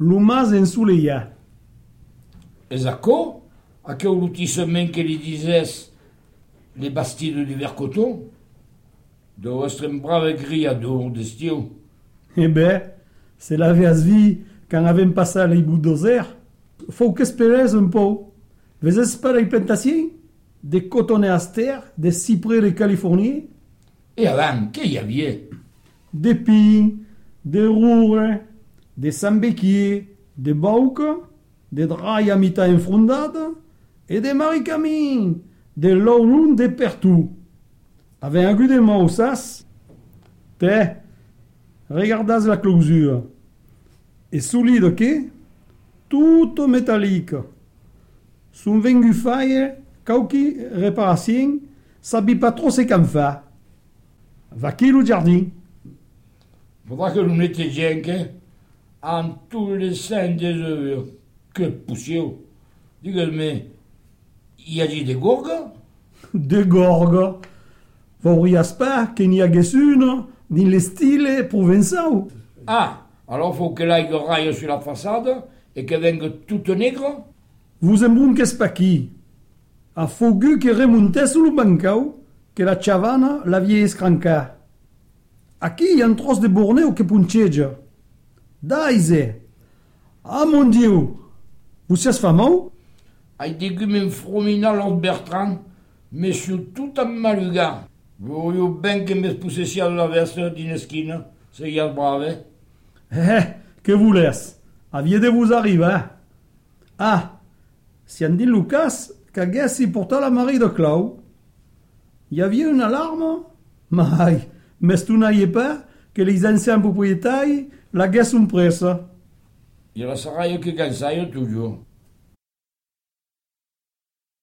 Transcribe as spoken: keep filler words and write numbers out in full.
l'umas ensoleillà. Et acco, a quel lotissement que li dises les bastides du Vercoton? Deu estre un brave criador d'estiu. Eh ben, c'est la vie quand avem passat les bouts d'oser. Faut qu'esperez un peu. Vous espérez les plantations? Des cotoners aster, des cyprès de Californie? Et avant, qu'il y avait? Des pins, des roures, des sambequiers, des bauques, des drailles à mitad enfrondades et des maricamins, des laurons de partout. Avec un goût de moussas, te, regardez la closure. Et solide que, tout métallique. Son vengu faille, qualque réparation, s'habille pas trop ce qu'on fait. Va qui le jardin? Faudra que nous nettoyions que, en tous les sens des œufs. Que poussière. Dites-moi, il y a dit des gorges? Des gorges. Vous voyez pas qu'il n'y a qu'une dans le style provençal? Ah, alors faut que l'aille raille sur la façade et qu'elle vienne toute nègre? Vous embronquez pas qui? A fogu que remontait sur le bancau, que la chavana l'avait escranca. Aquí il y a un trosse de borneo que puncheja. Daise. Ah mon Dieu! Vous êtes fameux? Aïe dégume un fromina Lord Bertrand, mais surtout en maluga. Vous voyez bien que mes possessions de la veste d'une esquine, c'est y a brave. Eh, que vous laisse. Aviez de vous arriver, hein? Ah, si on dit Lucas, qu'à si porta la Marie de Clau. Il y avait une alarme? Mais, mais tu n'aillais pas que les anciens propriétaires la guessent une presse. Il y a la saraille que gagne toujours.